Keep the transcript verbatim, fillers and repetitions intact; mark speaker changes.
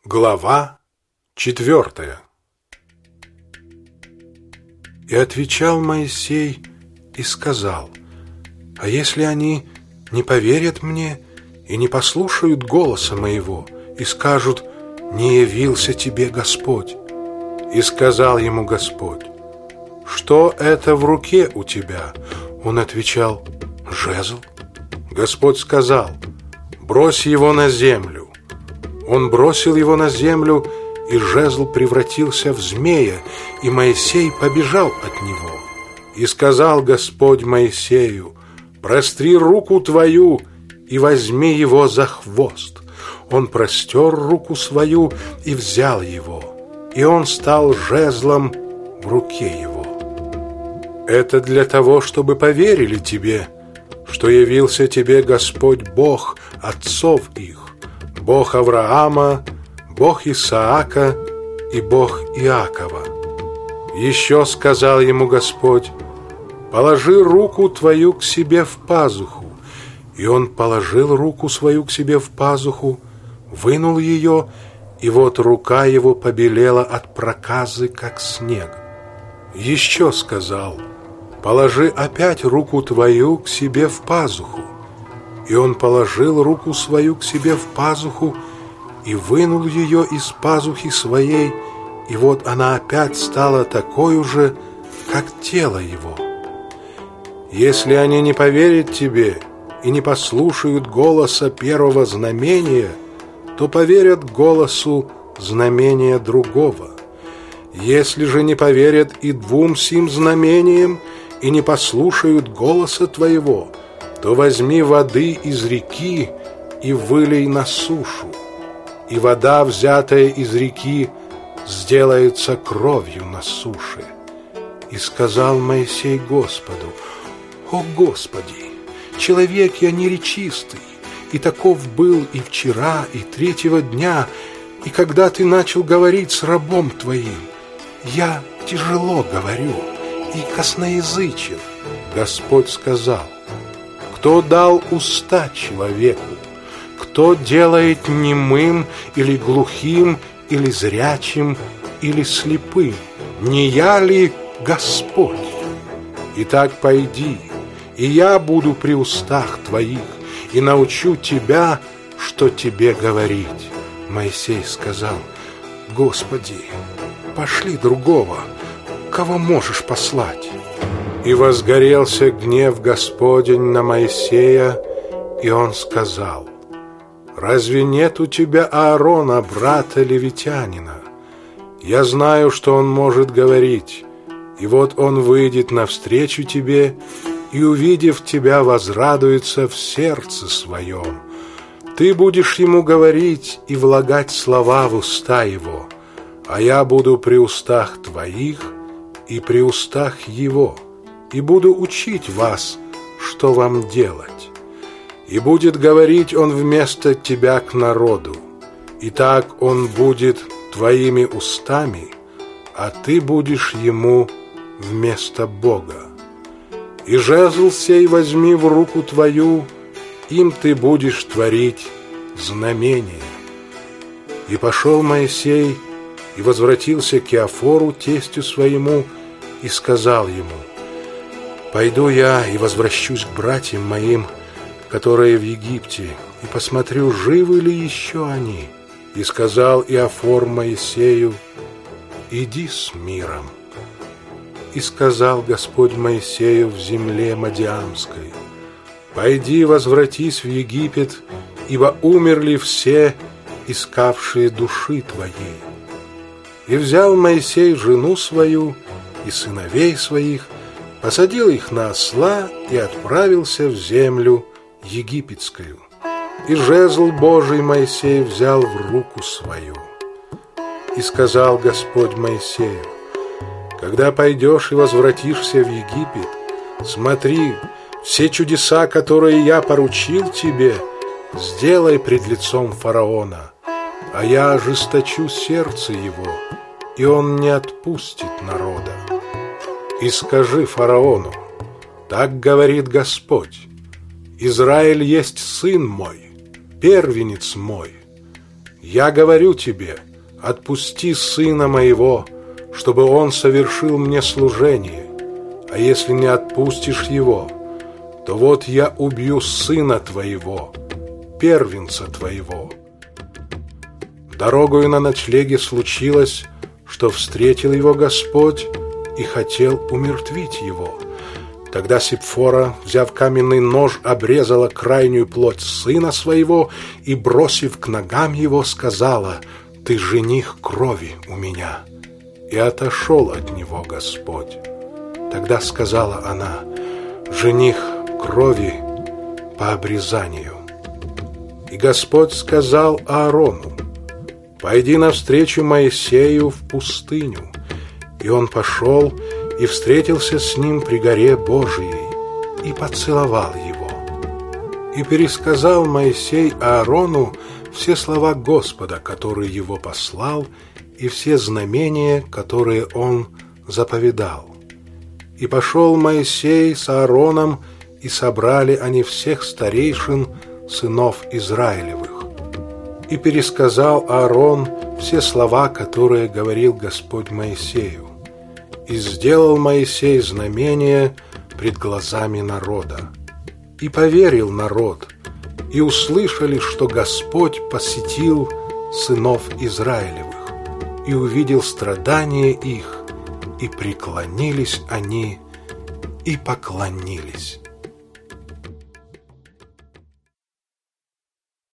Speaker 1: Глава четвертая. И отвечал Моисей и сказал: «А если они не поверят мне и не послушают голоса моего, и скажут: не явился тебе Господь?» И сказал ему Господь: «Что это в руке у тебя?» Он отвечал: «Жезл». Господь сказал: «Брось его на землю». Он бросил его на землю, и жезл превратился в змея, и Моисей побежал от него. И сказал Господь Моисею: «Простри руку твою и возьми его за хвост». Он простер руку свою и взял его, и он стал жезлом в руке его. Это для того, чтобы поверили тебе, что явился тебе Господь Бог отцов их, Бог Авраама, Бог Исаака и Бог Иакова. Еще сказал ему Господь: «Положи руку твою к себе в пазуху». И он положил руку свою к себе в пазуху, вынул ее, и вот рука его побелела от проказы, как снег. Еще сказал: «Положи опять руку твою к себе в пазуху». И он положил руку свою к себе в пазуху и вынул ее из пазухи своей, и вот она опять стала такой же, как тело его. Если они не поверят тебе и не послушают голоса первого знамения, то поверят голосу знамения другого. Если же не поверят и двум сим знамениям и не послушают голоса твоего, то возьми воды из реки и вылей на сушу, и вода, взятая из реки, сделается кровью на суше. И сказал Моисей Господу: «О Господи, человек я неречистый, и таков был и вчера, и третьего дня, и когда ты начал говорить с рабом твоим, я тяжело говорю и косноязычен». Господь сказал: «Кто дал уста человеку? Кто делает немым или глухим, или зрячим, или слепым? Не я ли Господь? Итак, пойди, и я буду при устах твоих, и научу тебя, что тебе говорить». Моисей сказал: «Господи, пошли другого, кого можешь послать». И возгорелся гнев Господень на Моисея, и он сказал: «Разве нет у тебя Аарона, брата левитянина? Я знаю, что он может говорить, и вот он выйдет навстречу тебе, и, увидев тебя, возрадуется в сердце своем. Ты будешь ему говорить и влагать слова в уста его, а я буду при устах твоих и при устах его, и буду учить вас, что вам делать. И будет говорить он вместо тебя к народу, и так он будет твоими устами, а ты будешь ему вместо Бога. И жезл сей возьми в руку твою, им ты будешь творить знамения». И пошел Моисей и возвратился к Иофору, тестю своему, и сказал ему: «Пойду я и возвращусь к братьям моим, которые в Египте, и посмотрю, живы ли еще они». И сказал Иофор Моисею: «Иди с миром». И сказал Господь Моисею в земле Мадиамской: «Пойди, возвратись в Египет, ибо умерли все, искавшие души твоей». И взял Моисей жену свою и сыновей своих, посадил их на осла и отправился в землю египетскую. И жезл Божий Моисей взял в руку свою. И сказал Господь Моисею: «Когда пойдешь и возвратишься в Египет, смотри, все чудеса, которые я поручил тебе, сделай пред лицом фараона, а я ожесточу сердце его, и он не отпустит народа. И скажи фараону: так говорит Господь: Израиль есть сын мой, первенец мой. Я говорю тебе, отпусти сына моего, чтобы он совершил мне служение, а если не отпустишь его, то вот я убью сына твоего, первенца твоего». Дорогою на ночлеге случилось, что встретил его Господь и хотел умертвить его. Тогда Сипфора, взяв каменный нож, обрезала крайнюю плоть сына своего и, бросив к ногам его, сказала: «Ты жених крови у меня». И отошел от него Господь. Тогда сказала она: «Жених крови по обрезанию». И Господь сказал Аарону: «Пойди навстречу Моисею в пустыню». И он пошел и встретился с ним при горе Божией и поцеловал его. И пересказал Моисей Аарону все слова Господа, которые его послал, и все знамения, которые он заповедал. И пошел Моисей с Аароном, и собрали они всех старейшин сынов Израилевых. И пересказал Аарон все слова, которые говорил Господь Моисею. И сделал Моисей знамение пред глазами народа. И поверил народ, и услышали, что Господь посетил сынов Израилевых, и увидел страдания их, и преклонились они, и поклонились.